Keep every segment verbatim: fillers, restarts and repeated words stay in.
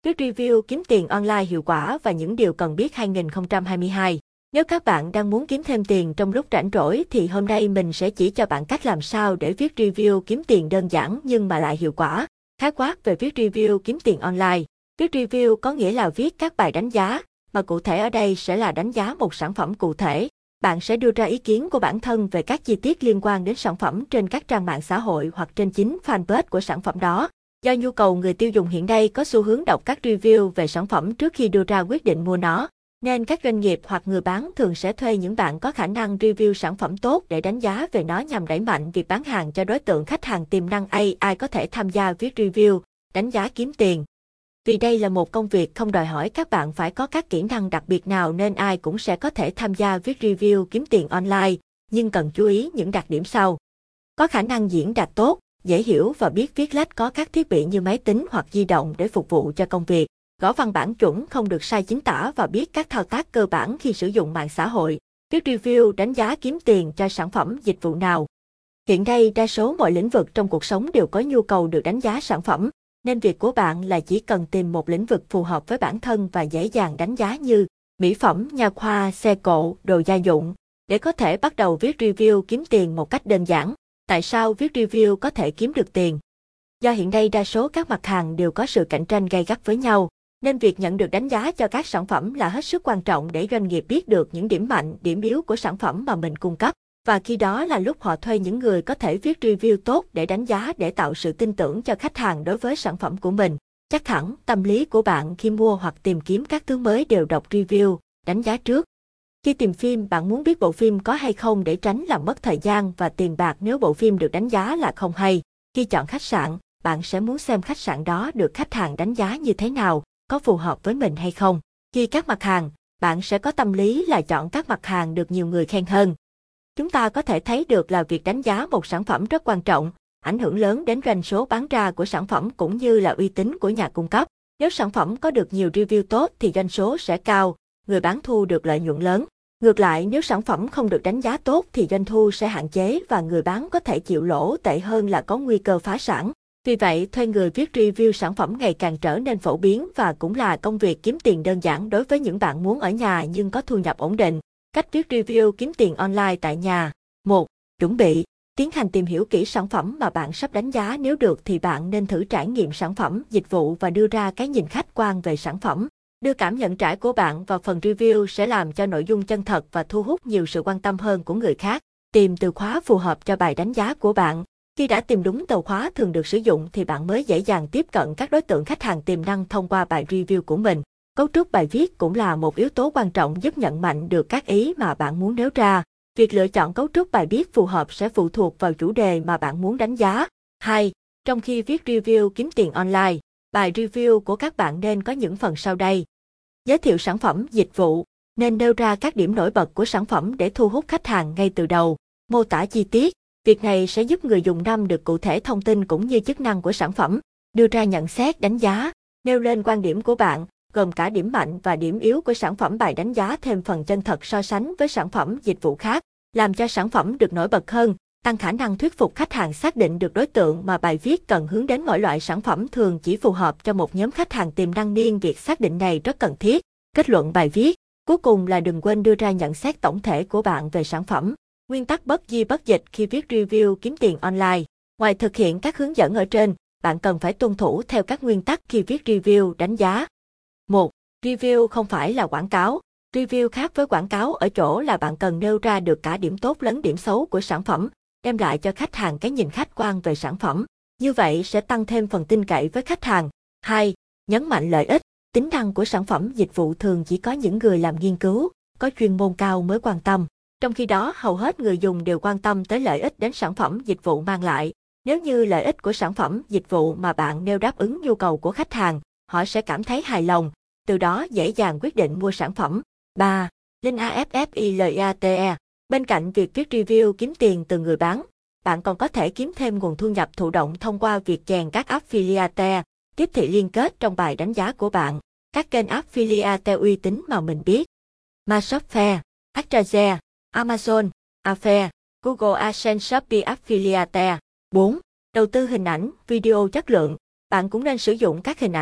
Viết review kiếm tiền online hiệu quả và những điều cần biết hai nghìn không trăm hai mươi hai. Nếu các bạn đang muốn kiếm thêm tiền trong lúc rảnh rỗi thì hôm nay mình sẽ chỉ cho bạn cách làm sao để viết review kiếm tiền đơn giản nhưng mà lại hiệu quả. Khái quát về viết review kiếm tiền online. Viết review có nghĩa là viết các bài đánh giá, mà cụ thể ở đây sẽ là đánh giá một sản phẩm cụ thể. Bạn sẽ đưa ra ý kiến của bản thân về các chi tiết liên quan đến sản phẩm trên các trang mạng xã hội hoặc trên chính fanpage của sản phẩm đó. Do nhu cầu người tiêu dùng hiện nay có xu hướng đọc các review về sản phẩm trước khi đưa ra quyết định mua nó, nên các doanh nghiệp hoặc người bán thường sẽ thuê những bạn có khả năng review sản phẩm tốt để đánh giá về nó nhằm đẩy mạnh việc bán hàng cho đối tượng khách hàng tiềm năng. Ai có thể tham gia viết review, đánh giá kiếm tiền. Vì đây là một công việc không đòi hỏi các bạn phải có các kỹ năng đặc biệt nào nên ai cũng sẽ có thể tham gia viết review kiếm tiền online, nhưng cần chú ý những đặc điểm sau. Có khả năng diễn đạt tốt, dễ hiểu và biết viết lách, có các thiết bị như máy tính hoặc di động để phục vụ cho công việc. Gõ văn bản chuẩn, không được sai chính tả và biết các thao tác cơ bản khi sử dụng mạng xã hội. Viết review đánh giá kiếm tiền cho sản phẩm dịch vụ nào. Hiện nay đa số mọi lĩnh vực trong cuộc sống đều có nhu cầu được đánh giá sản phẩm, nên việc của bạn là chỉ cần tìm một lĩnh vực phù hợp với bản thân và dễ dàng đánh giá như mỹ phẩm, nha khoa, xe cộ, đồ gia dụng, để có thể bắt đầu viết review kiếm tiền một cách đơn giản. Tại sao viết review có thể kiếm được tiền? Do hiện nay đa số các mặt hàng đều có sự cạnh tranh gay gắt với nhau, nên việc nhận được đánh giá cho các sản phẩm là hết sức quan trọng để doanh nghiệp biết được những điểm mạnh, điểm yếu của sản phẩm mà mình cung cấp. Và khi đó là lúc họ thuê những người có thể viết review tốt để đánh giá, để tạo sự tin tưởng cho khách hàng đối với sản phẩm của mình. Chắc hẳn tâm lý của bạn khi mua hoặc tìm kiếm các thứ mới đều đọc review, đánh giá trước. Khi tìm phim, bạn muốn biết bộ phim có hay không để tránh làm mất thời gian và tiền bạc nếu bộ phim được đánh giá là không hay. Khi chọn khách sạn, bạn sẽ muốn xem khách sạn đó được khách hàng đánh giá như thế nào, có phù hợp với mình hay không. Khi các mặt hàng, bạn sẽ có tâm lý là chọn các mặt hàng được nhiều người khen hơn. Chúng ta có thể thấy được là việc đánh giá một sản phẩm rất quan trọng, ảnh hưởng lớn đến doanh số bán ra của sản phẩm cũng như là uy tín của nhà cung cấp. Nếu sản phẩm có được nhiều review tốt thì doanh số sẽ cao, người bán thu được lợi nhuận lớn. Ngược lại, nếu sản phẩm không được đánh giá tốt thì doanh thu sẽ hạn chế và người bán có thể chịu lỗ, tệ hơn là có nguy cơ phá sản. Vì vậy, thuê người viết review sản phẩm ngày càng trở nên phổ biến và cũng là công việc kiếm tiền đơn giản đối với những bạn muốn ở nhà nhưng có thu nhập ổn định. Cách viết review kiếm tiền online tại nhà. một. Chuẩn bị. Tiến hành tìm hiểu kỹ sản phẩm mà bạn sắp đánh giá, nếu được thì bạn nên thử trải nghiệm sản phẩm, dịch vụ và đưa ra cái nhìn khách quan về sản phẩm. Đưa cảm nhận trải của bạn vào phần review sẽ làm cho nội dung chân thật và thu hút nhiều sự quan tâm hơn của người khác. Tìm từ khóa phù hợp cho bài đánh giá của bạn. Khi đã tìm đúng từ khóa thường được sử dụng thì bạn mới dễ dàng tiếp cận các đối tượng khách hàng tiềm năng thông qua bài review của mình. Cấu trúc bài viết cũng là một yếu tố quan trọng giúp nhận mạnh được các ý mà bạn muốn nêu ra. Việc lựa chọn cấu trúc bài viết phù hợp sẽ phụ thuộc vào chủ đề mà bạn muốn đánh giá. hai. Trong khi viết review kiếm tiền online, bài review của các bạn nên có những phần sau đây. Giới thiệu sản phẩm, dịch vụ, nên nêu ra các điểm nổi bật của sản phẩm để thu hút khách hàng ngay từ đầu. Mô tả chi tiết, việc này sẽ giúp người dùng nắm được cụ thể thông tin cũng như chức năng của sản phẩm. Đưa ra nhận xét, đánh giá, nêu lên quan điểm của bạn, gồm cả điểm mạnh và điểm yếu của sản phẩm. Bài đánh giá thêm phần chân thật so sánh với sản phẩm, dịch vụ khác, làm cho sản phẩm được nổi bật hơn, tăng khả năng thuyết phục khách hàng. Xác định được đối tượng mà bài viết cần hướng đến. Mỗi loại sản phẩm thường chỉ phù hợp cho một nhóm khách hàng tiềm năng, nên việc xác định này rất cần thiết. Kết luận bài viết. Cuối cùng là đừng quên đưa ra nhận xét tổng thể của bạn về sản phẩm. Nguyên tắc bất di bất dịch khi viết review kiếm tiền online. Ngoài thực hiện các hướng dẫn ở trên, bạn cần phải tuân thủ theo các nguyên tắc khi viết review đánh giá. một. Review không phải là quảng cáo. Review khác với quảng cáo ở chỗ là bạn cần nêu ra được cả điểm tốt lẫn điểm xấu của sản phẩm, đem lại cho khách hàng cái nhìn khách quan về sản phẩm. Như vậy sẽ tăng thêm phần tin cậy với khách hàng. hai. Nhấn mạnh lợi ích, tính năng của sản phẩm, dịch vụ thường chỉ có những người làm nghiên cứu, có chuyên môn cao mới quan tâm. Trong khi đó, hầu hết người dùng đều quan tâm tới lợi ích đến sản phẩm, dịch vụ mang lại. Nếu như lợi ích của sản phẩm, dịch vụ mà bạn nêu đáp ứng nhu cầu của khách hàng, họ sẽ cảm thấy hài lòng, từ đó dễ dàng quyết định mua sản phẩm. ba. Link affiliate. Bên cạnh việc viết review kiếm tiền từ người bán, bạn còn có thể kiếm thêm nguồn thu nhập thụ động thông qua việc chèn các affiliate, tiếp thị liên kết trong bài đánh giá của bạn. Các kênh affiliate uy tín mà mình biết: Mashopfair, Astraze, Amazon, Afair, Google AdSense, Shopee Affiliate. bốn. Đầu tư hình ảnh, video chất lượng. Bạn cũng nên sử dụng các hình ảnh,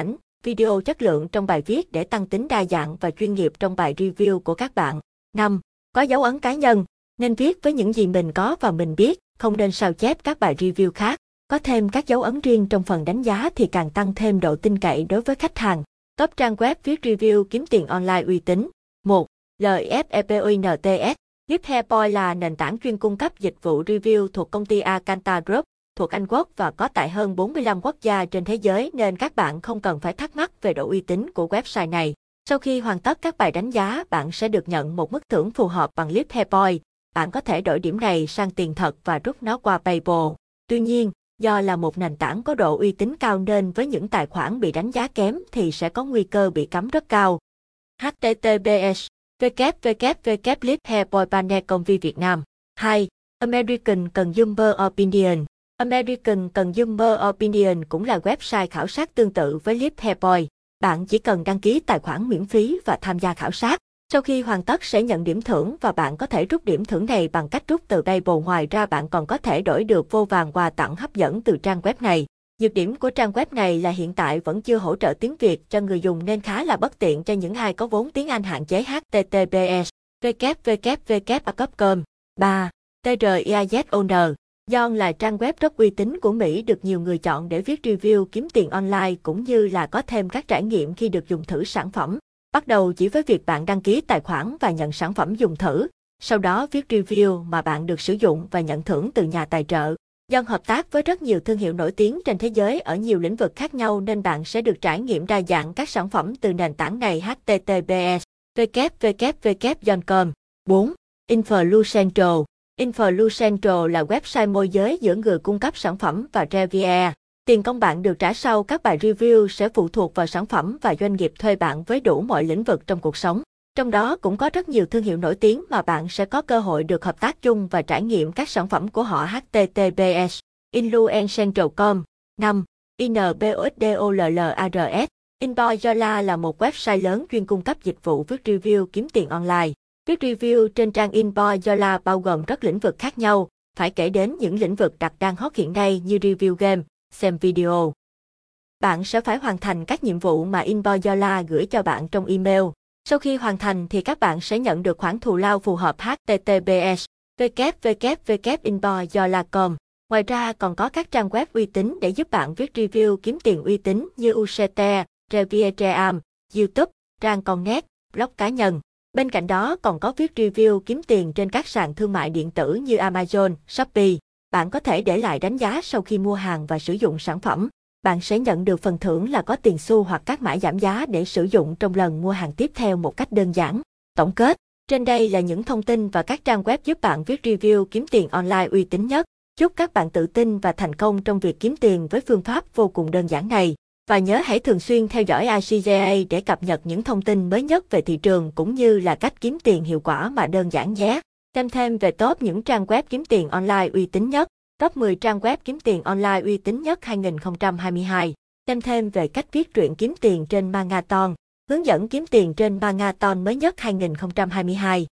video chất lượng trong bài viết để tăng tính đa dạng và chuyên nghiệp trong bài review của các bạn. năm. Có dấu ấn cá nhân, nên viết với những gì mình có và mình biết, không nên sao chép các bài review khác. Có thêm các dấu ấn riêng trong phần đánh giá thì càng tăng thêm độ tin cậy đối với khách hàng. Top trang web viết review kiếm tiền online uy tín. một. LifePoints. LifePoints là nền tảng chuyên cung cấp dịch vụ review thuộc công ty Acanta Group, thuộc Anh Quốc và có tại hơn bốn mươi lăm quốc gia trên thế giới nên các bạn không cần phải thắc mắc về độ uy tín của website này. Sau khi hoàn tất các bài đánh giá, bạn sẽ được nhận một mức thưởng phù hợp bằng LifePoints. Bạn có thể đổi điểm này sang tiền thật và rút nó qua PayPal. Tuy nhiên, do là một nền tảng có độ uy tín cao nên với những tài khoản bị đánh giá kém thì sẽ có nguy cơ bị cấm rất cao. H T T P S w w w chấm lifepoints chấm com Việt Nam. hai. American Consumer Opinion. American Consumer Opinion cũng là website khảo sát tương tự với LifePoints. Bạn chỉ cần đăng ký tài khoản miễn phí và tham gia khảo sát. Sau khi hoàn tất sẽ nhận điểm thưởng và bạn có thể rút điểm thưởng này bằng cách rút từ PayPal. Ngoài ra bạn còn có thể đổi được vô vàn quà tặng hấp dẫn từ trang web này. Nhược điểm của trang web này là hiện tại vẫn chưa hỗ trợ tiếng Việt cho người dùng nên khá là bất tiện cho những ai có vốn tiếng Anh hạn chế. H T T P S w w w chấm com. ba. TrIazOwner. Yon là trang web rất uy tín của Mỹ được nhiều người chọn để viết review kiếm tiền online cũng như là có thêm các trải nghiệm khi được dùng thử sản phẩm. Bắt đầu chỉ với việc bạn đăng ký tài khoản và nhận sản phẩm dùng thử, sau đó viết review mà bạn được sử dụng và nhận thưởng từ nhà tài trợ. Yon hợp tác với rất nhiều thương hiệu nổi tiếng trên thế giới ở nhiều lĩnh vực khác nhau nên bạn sẽ được trải nghiệm đa dạng các sản phẩm từ nền tảng này. H T T P S w w w chấm yon chấm com. bốn. Influcentral. Influcentral là website môi giới giữa người cung cấp sản phẩm và reviewer. Tiền công bạn được trả sau các bài review sẽ phụ thuộc vào sản phẩm và doanh nghiệp thuê bạn với đủ mọi lĩnh vực trong cuộc sống. Trong đó cũng có rất nhiều thương hiệu nổi tiếng mà bạn sẽ có cơ hội được hợp tác chung và trải nghiệm các sản phẩm của họ. H T T P S Influcentral chấm com. năm. Inboxdollars. Inboxdollars là một website lớn chuyên cung cấp dịch vụ viết review kiếm tiền online. Viết review trên trang Inboxdollars bao gồm các lĩnh vực khác nhau, phải kể đến những lĩnh vực đặc đang hot hiện nay như review game, xem video. Bạn sẽ phải hoàn thành các nhiệm vụ mà Inboxdollars gửi cho bạn trong email. Sau khi hoàn thành thì các bạn sẽ nhận được khoản thù lao phù hợp. H T T P S w w w chấm inboxdollars chấm com. Ngoài ra còn có các trang web uy tín để giúp bạn viết review kiếm tiền uy tín như u xê tê, Revieweram, YouTube, trang Connect, blog cá nhân. Bên cạnh đó còn có viết review kiếm tiền trên các sàn thương mại điện tử như Amazon, Shopee. Bạn có thể để lại đánh giá sau khi mua hàng và sử dụng sản phẩm. Bạn sẽ nhận được phần thưởng là có tiền xu hoặc các mã giảm giá để sử dụng trong lần mua hàng tiếp theo một cách đơn giản. Tổng kết, trên đây là những thông tin và các trang web giúp bạn viết review kiếm tiền online uy tín nhất. Chúc các bạn tự tin và thành công trong việc kiếm tiền với phương pháp vô cùng đơn giản này. Và nhớ hãy thường xuyên theo dõi i xê giê a để cập nhật những thông tin mới nhất về thị trường cũng như là cách kiếm tiền hiệu quả mà đơn giản nhé. Xem thêm về top những trang web kiếm tiền online uy tín nhất, top mười trang web kiếm tiền online uy tín nhất hai nghìn không trăm hai mươi hai. Xem thêm về cách viết truyện kiếm tiền trên Marathon, hướng dẫn kiếm tiền trên Marathon mới nhất hai nghìn không trăm hai mươi hai.